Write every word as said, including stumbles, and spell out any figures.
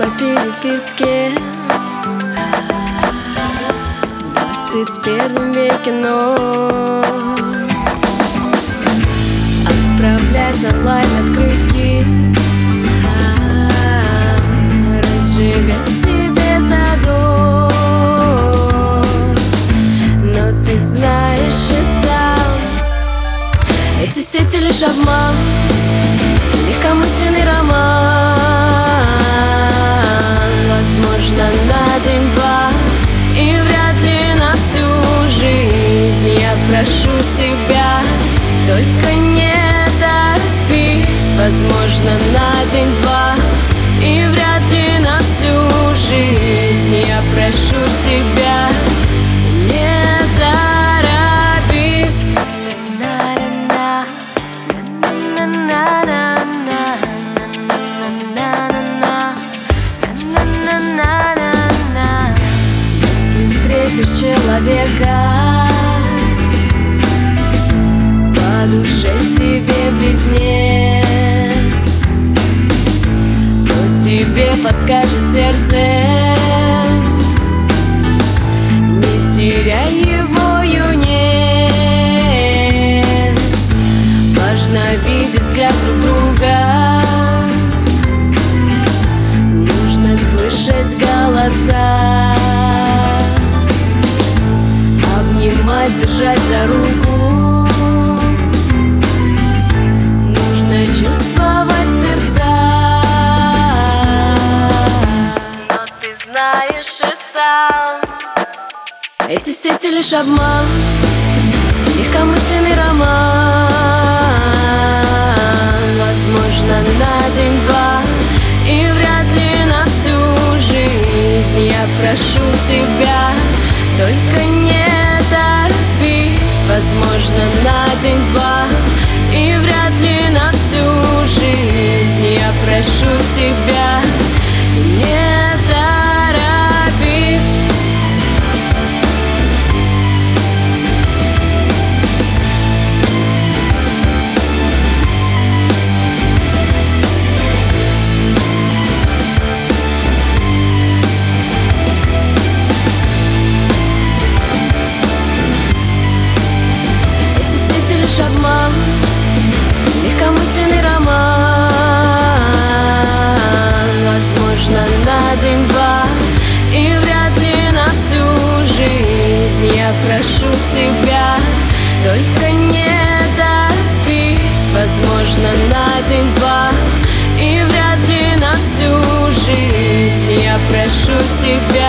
по переписке в двадцать первом веке, но отправлять онлайн открытки, разжигать себе задор. Но ты знаешь и сам, эти сети лишь обман, легкомысленный роман. Возможно, на день-два и вряд ли на всю жизнь. Я прошу тебя, только не торопись. Возможно, на день-два и вряд ли на всю жизнь. Я прошу тебя, не торопись. Если встретишь человека, по душе тебе близнец, то тебе подскажет сердце: не теряй его, юнец. Важно видеть взгляд друг друга, нужно слышать голоса, обнимать, держать за руку, нужно чувствовать сердца. Но ты знаешь и сам, эти сети лишь обман, легкомысленный роман. Возможно, на день-два и вряд ли на всю жизнь. Я прошу тебя, только не торопись. Возможно, на день-два и вряд ли на всю жизнь. Я прошу тебя, не торопись. Обман, легкомысленный роман. Возможно, на день-два и вряд ли на всю жизнь. Я прошу тебя, только не торопись. Возможно, на день-два и вряд ли на всю жизнь. Я прошу тебя.